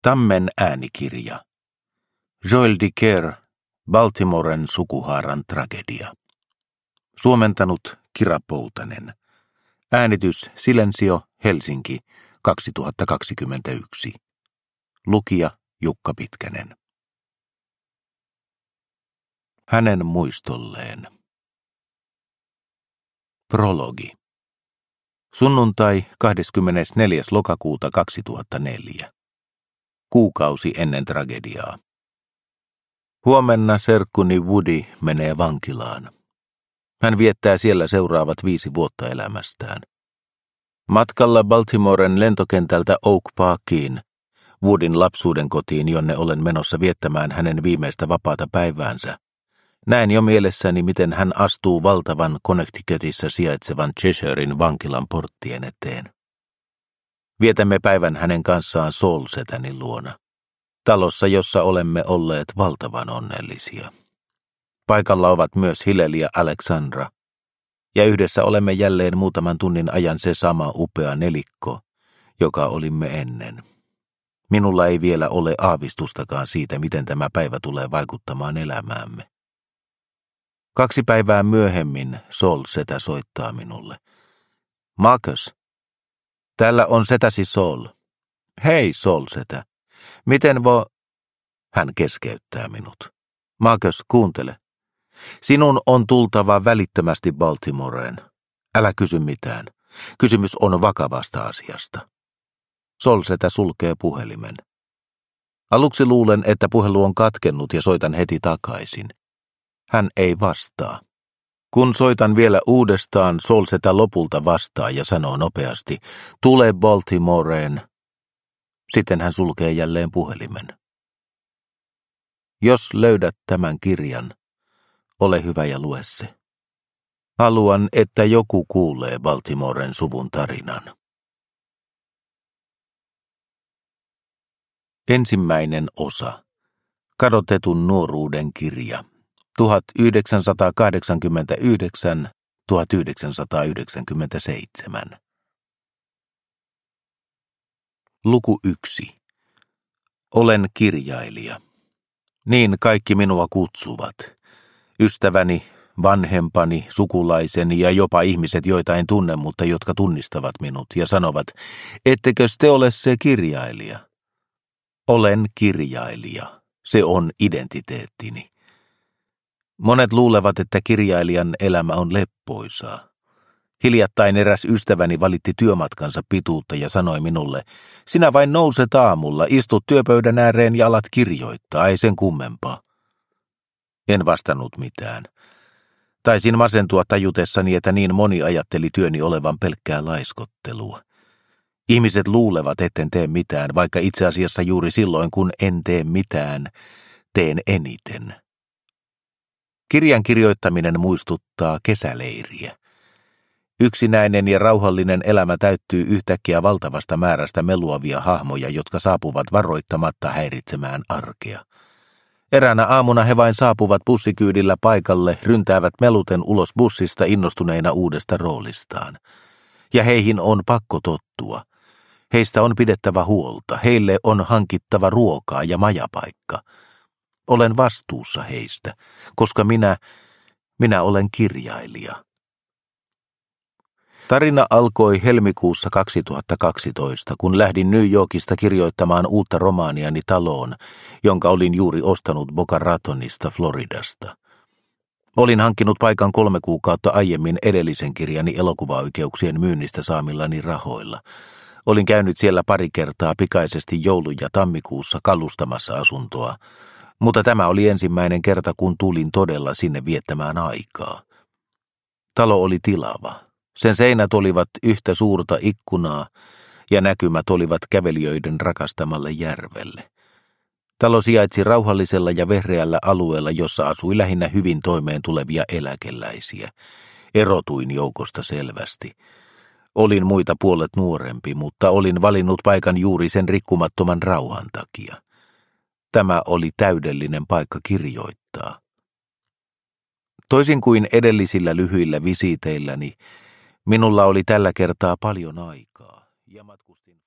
Tammen äänikirja. Joel Dicker, Baltimoren sukuhaaran tragedia. Suomentanut Kira Poutanen. Äänitys Silensio, Helsinki, 2021. Lukija Jukka Pitkänen. Hänen muistolleen. Prologi. Sunnuntai 24. lokakuuta 2004. Kuukausi ennen tragediaa. Huomenna serkkuni Woody menee vankilaan. Hän viettää siellä seuraavat 5 vuotta elämästään. Matkalla Baltimoren lentokentältä Oak Parkiin, Woodyn lapsuuden kotiin, jonne olen menossa viettämään hänen viimeistä vapaata päiväänsä, näen jo mielessäni, miten hän astuu valtavan Connecticutissa sijaitsevan Cheshiren vankilan porttien eteen. Vietämme päivän hänen kanssaan Saul-setäni luona, talossa, jossa olemme olleet valtavan onnellisia. Paikalla ovat myös Hillel ja Alexandra, ja yhdessä olemme jälleen muutaman tunnin ajan se sama upea nelikko, joka olimme ennen. Minulla ei vielä ole aavistustakaan siitä, miten tämä päivä tulee vaikuttamaan elämäämme. 2 päivää myöhemmin Saul-setä soittaa minulle. Marcus, täällä on setäsi Saul. Hei Saul-setä, miten Hän keskeyttää minut. Marcus, kuuntele. Sinun on tultava välittömästi Baltimoreen. Älä kysy mitään. Kysymys on vakavasta asiasta. Saul-setä sulkee puhelimen. Aluksi luulen, että puhelu on katkennut ja soitan heti takaisin. Hän ei vastaa. Kun soitan vielä uudestaan, Saul-setä lopulta vastaa ja sanoo nopeasti, tule Baltimoreen. Sitten hän sulkee jälleen puhelimen. Jos löydät tämän kirjan, ole hyvä ja lue se. Haluan, että joku kuulee Baltimoren suvun tarinan. Ensimmäinen osa. Kadotetun nuoruuden kirja. 1989–1997. Luku 1. Olen kirjailija. Niin kaikki minua kutsuvat. Ystäväni, vanhempani, sukulaiseni ja jopa ihmiset, joita en tunne, mutta jotka tunnistavat minut ja sanovat, ettekö te ole se kirjailija? Olen kirjailija. Se on identiteettini. Monet luulevat, että kirjailijan elämä on leppoisaa. Hiljattain eräs ystäväni valitti työmatkansa pituutta ja sanoi minulle, sinä vain nouset aamulla, istut työpöydän ääreen ja alat kirjoittaa, ei sen kummempaa. En vastannut mitään. Taisin masentua tajutessani, että niin moni ajatteli työni olevan pelkkää laiskottelua. Ihmiset luulevat, etten tee mitään, vaikka itse asiassa juuri silloin, kun en tee mitään, teen eniten. Kirjan kirjoittaminen muistuttaa kesäleiriä. Yksinäinen ja rauhallinen elämä täyttyy yhtäkkiä valtavasta määrästä meluavia hahmoja, jotka saapuvat varoittamatta häiritsemään arkea. Eräänä aamuna he vain saapuvat bussikyydillä paikalle, ryntäävät meluten ulos bussista innostuneina uudesta roolistaan. Ja heihin on pakko tottua. Heistä on pidettävä huolta, heille on hankittava ruokaa ja majapaikka. Olen vastuussa heistä, koska minä olen kirjailija. Tarina alkoi helmikuussa 2012, kun lähdin New Yorkista kirjoittamaan uutta romaaniani taloon, jonka olin juuri ostanut Boca Ratonista, Floridasta. Olin hankkinut paikan 3 kuukautta aiemmin edellisen kirjani elokuvaoikeuksien myynnistä saamillani rahoilla. Olin käynyt siellä pari kertaa pikaisesti joulu- ja tammikuussa kalustamassa asuntoa, mutta tämä oli ensimmäinen kerta, kun tulin todella sinne viettämään aikaa. Talo oli tilava. Sen seinät olivat yhtä suurta ikkunaa ja näkymät olivat kävelijöiden rakastamalle järvelle. Talo sijaitsi rauhallisella ja vehreällä alueella, jossa asui lähinnä hyvin toimeen tulevia eläkeläisiä. Erotuin joukosta selvästi. Olin muita puolet nuorempi, mutta olin valinnut paikan juuri sen rikkumattoman rauhan takia. Tämä oli täydellinen paikka kirjoittaa. Toisin kuin edellisillä lyhyillä visiiteilläni, minulla oli tällä kertaa paljon aikaa ja matkustin